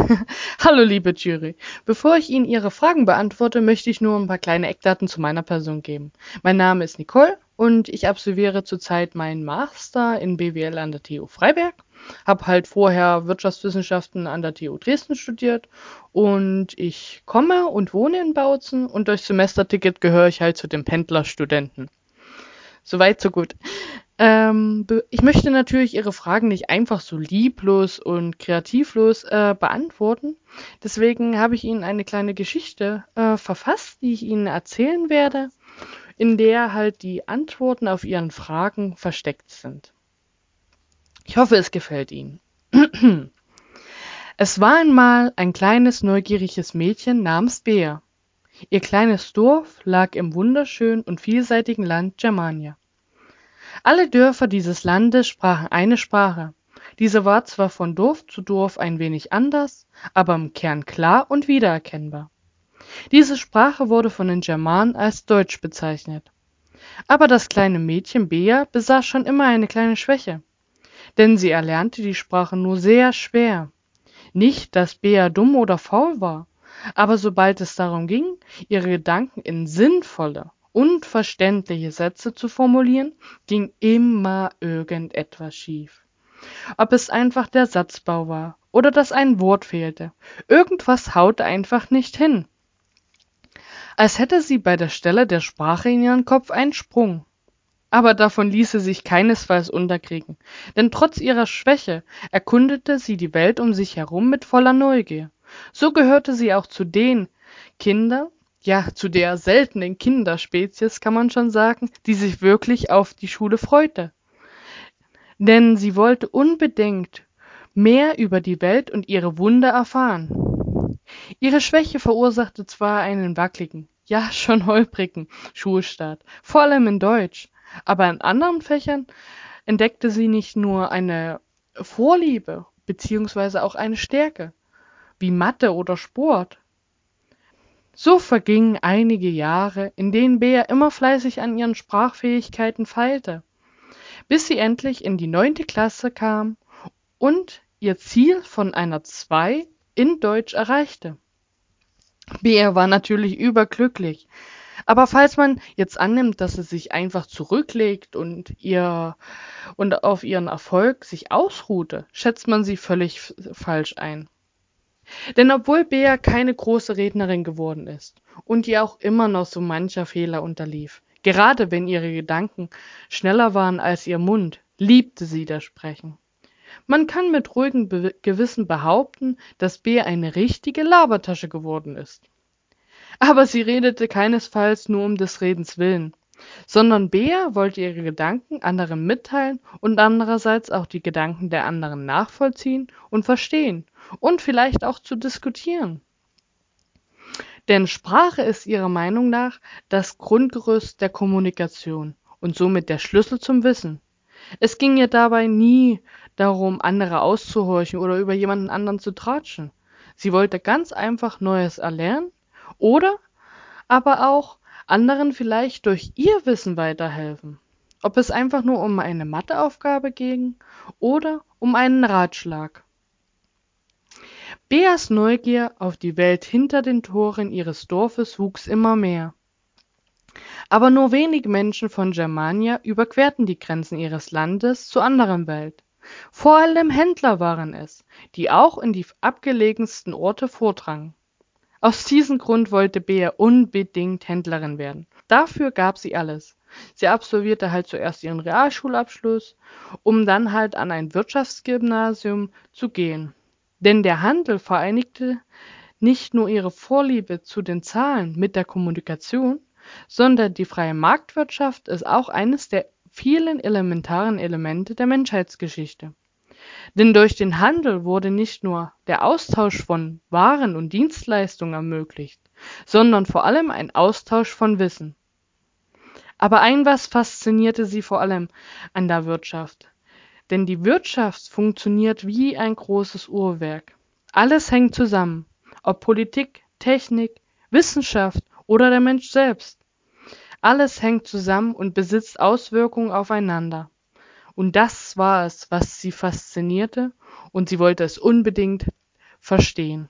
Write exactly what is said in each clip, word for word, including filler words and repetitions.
Hallo liebe Jury. Bevor ich Ihnen Ihre Fragen beantworte, möchte ich nur ein paar kleine Eckdaten zu meiner Person geben. Mein Name ist Nicole und ich absolviere zurzeit meinen Master in B W L an der T U Freiberg. Habe halt vorher Wirtschaftswissenschaften an der T U Dresden studiert und ich komme und wohne in Bautzen und durch Semesterticket gehöre ich halt zu den Pendlerstudenten. Soweit, so gut. Ähm, be- ich möchte natürlich Ihre Fragen nicht einfach so lieblos und kreativlos äh, beantworten. Deswegen habe ich Ihnen eine kleine Geschichte äh, verfasst, die ich Ihnen erzählen werde, in der halt die Antworten auf Ihren Fragen versteckt sind. Ich hoffe, es gefällt Ihnen. Es war einmal ein kleines neugieriges Mädchen namens Bea. Ihr kleines Dorf lag im wunderschönen und vielseitigen Land Germania. Alle Dörfer dieses Landes sprachen eine Sprache. Diese war zwar von Dorf zu Dorf ein wenig anders, aber im Kern klar und wiedererkennbar. Diese Sprache wurde von den Germanen als Deutsch bezeichnet. Aber das kleine Mädchen Bea besaß schon immer eine kleine Schwäche, denn sie erlernte die Sprache nur sehr schwer. Nicht, dass Bea dumm oder faul war, aber sobald es darum ging, ihre Gedanken in sinnvolle und verständliche Sätze zu formulieren, ging immer irgendetwas schief. Ob es einfach der Satzbau war oder dass ein Wort fehlte. Irgendwas haute einfach nicht hin. Als hätte sie bei der Stelle der Sprache in ihren Kopf einen Sprung. Aber davon ließ sie sich keinesfalls unterkriegen, denn trotz ihrer Schwäche erkundete sie die Welt um sich herum mit voller Neugier. So gehörte sie auch zu den Kindern, ja, zu der seltenen Kinderspezies, kann man schon sagen, die sich wirklich auf die Schule freute. Denn sie wollte unbedingt mehr über die Welt und ihre Wunder erfahren. Ihre Schwäche verursachte zwar einen wackeligen, ja schon holprigen Schulstart, vor allem in Deutsch, aber in anderen Fächern entdeckte sie nicht nur eine Vorliebe beziehungsweise auch eine Stärke, wie Mathe oder Sport. So vergingen einige Jahre, in denen Bea immer fleißig an ihren Sprachfähigkeiten feilte, bis sie endlich in die neunte Klasse kam und ihr Ziel von einer zwei in Deutsch erreichte. Bea war natürlich überglücklich. Aber falls man jetzt annimmt, dass sie sich einfach zurücklegt und ihr und auf ihren Erfolg sich ausruhte, schätzt man sie völlig f- falsch ein. Denn obwohl Bea keine große Rednerin geworden ist und ihr auch immer noch so mancher Fehler unterlief, gerade wenn ihre Gedanken schneller waren als ihr Mund, liebte sie das Sprechen. Man kann mit ruhigem Be Gewissen behaupten, dass Bea eine richtige Labertasche geworden ist. Aber sie redete keinesfalls nur um des Redens willen, sondern Bea wollte ihre Gedanken anderen mitteilen und andererseits auch die Gedanken der anderen nachvollziehen und verstehen und vielleicht auch zu diskutieren. Denn Sprache ist ihrer Meinung nach das Grundgerüst der Kommunikation und somit der Schlüssel zum Wissen. Es ging ihr dabei nie darum, andere auszuhorchen oder über jemanden anderen zu tratschen. Sie wollte ganz einfach Neues erlernen oder aber auch anderen vielleicht durch ihr Wissen weiterhelfen. Ob es einfach nur um eine Matheaufgabe ging oder um einen Ratschlag. Beas Neugier auf die Welt hinter den Toren ihres Dorfes wuchs immer mehr. Aber nur wenige Menschen von Germania überquerten die Grenzen ihres Landes zur anderen Welt. Vor allem Händler waren es, die auch in die abgelegensten Orte vordrangen. Aus diesem Grund wollte Bea unbedingt Händlerin werden. Dafür gab sie alles. Sie absolvierte halt zuerst ihren Realschulabschluss, um dann halt an ein Wirtschaftsgymnasium zu gehen. Denn der Handel vereinigte nicht nur ihre Vorliebe zu den Zahlen mit der Kommunikation, sondern die freie Marktwirtschaft ist auch eines der vielen elementaren Elemente der Menschheitsgeschichte. Denn durch den Handel wurde nicht nur der Austausch von Waren und Dienstleistungen ermöglicht, sondern vor allem ein Austausch von Wissen. Aber ein was faszinierte sie vor allem an der Wirtschaft. Denn die Wirtschaft funktioniert wie ein großes Uhrwerk. Alles hängt zusammen, ob Politik, Technik, Wissenschaft oder der Mensch selbst. Alles hängt zusammen und besitzt Auswirkungen aufeinander. Und das war es, was sie faszinierte, und sie wollte es unbedingt verstehen.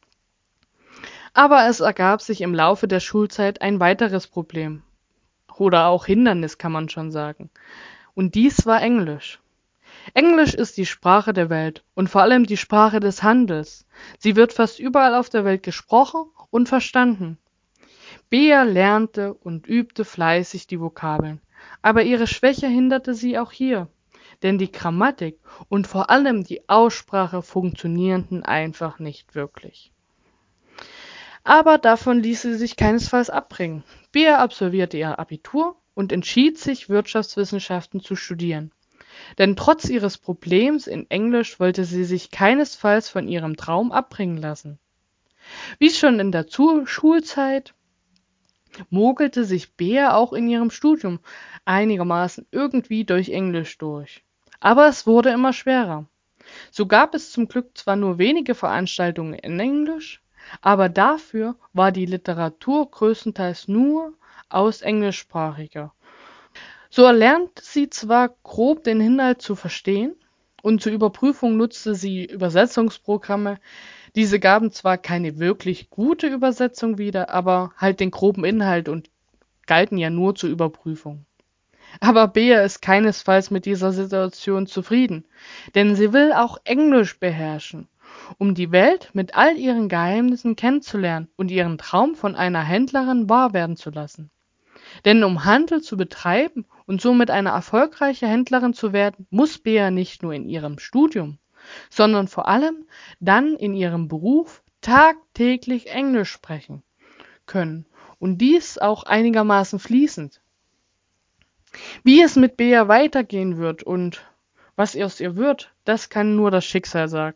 Aber es ergab sich im Laufe der Schulzeit ein weiteres Problem. Oder auch Hindernis, kann man schon sagen. Und dies war Englisch. Englisch ist die Sprache der Welt und vor allem die Sprache des Handels. Sie wird fast überall auf der Welt gesprochen und verstanden. Bea lernte und übte fleißig die Vokabeln, aber ihre Schwäche hinderte sie auch hier, denn die Grammatik und vor allem die Aussprache funktionierten einfach nicht wirklich. Aber davon ließ sie sich keinesfalls abbringen. Bea absolvierte ihr Abitur und entschied sich, Wirtschaftswissenschaften zu studieren. Denn trotz ihres Problems in Englisch wollte sie sich keinesfalls von ihrem Traum abbringen lassen. Wie schon in der Zu- Schulzeit mogelte sich Bea auch in ihrem Studium einigermaßen irgendwie durch Englisch durch. Aber es wurde immer schwerer. So gab es zum Glück zwar nur wenige Veranstaltungen in Englisch, aber dafür war die Literatur größtenteils nur aus englischsprachiger. So erlernte sie zwar grob den Inhalt zu verstehen und zur Überprüfung nutzte sie Übersetzungsprogramme. Diese gaben zwar keine wirklich gute Übersetzung wieder, aber halt den groben Inhalt und galten ja nur zur Überprüfung. Aber Bea ist keinesfalls mit dieser Situation zufrieden, denn sie will auch Englisch beherrschen, um die Welt mit all ihren Geheimnissen kennenzulernen und ihren Traum von einer Händlerin wahr werden zu lassen. Denn um Handel zu betreiben und somit eine erfolgreiche Händlerin zu werden, muss Bea nicht nur in ihrem Studium, sondern vor allem dann in ihrem Beruf tagtäglich Englisch sprechen können und dies auch einigermaßen fließend. Wie es mit Bea weitergehen wird und was aus ihr wird, das kann nur das Schicksal sagen.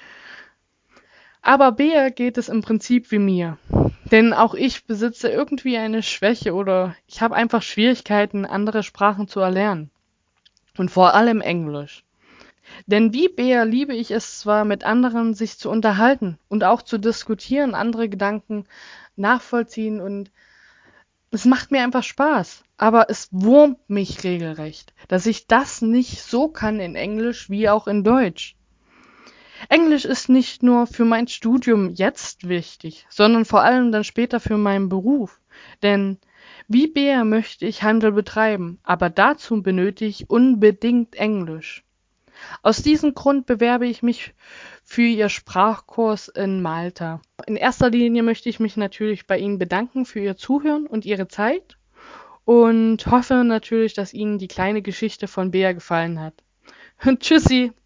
Aber Bea geht es im Prinzip wie mir. Denn auch ich besitze irgendwie eine Schwäche oder ich habe einfach Schwierigkeiten, andere Sprachen zu erlernen. Und vor allem Englisch. Denn wie Bea liebe ich es zwar, mit anderen sich zu unterhalten und auch zu diskutieren, andere Gedanken nachvollziehen und es macht mir einfach Spaß. Aber es wurmt mich regelrecht, dass ich das nicht so kann in Englisch wie auch in Deutsch. Englisch ist nicht nur für mein Studium jetzt wichtig, sondern vor allem dann später für meinen Beruf. Denn wie Bea möchte ich Handel betreiben, aber dazu benötige ich unbedingt Englisch. Aus diesem Grund bewerbe ich mich für Ihr Sprachkurs in Malta. In erster Linie möchte ich mich natürlich bei Ihnen bedanken für Ihr Zuhören und Ihre Zeit und hoffe natürlich, dass Ihnen die kleine Geschichte von Bea gefallen hat. Tschüssi!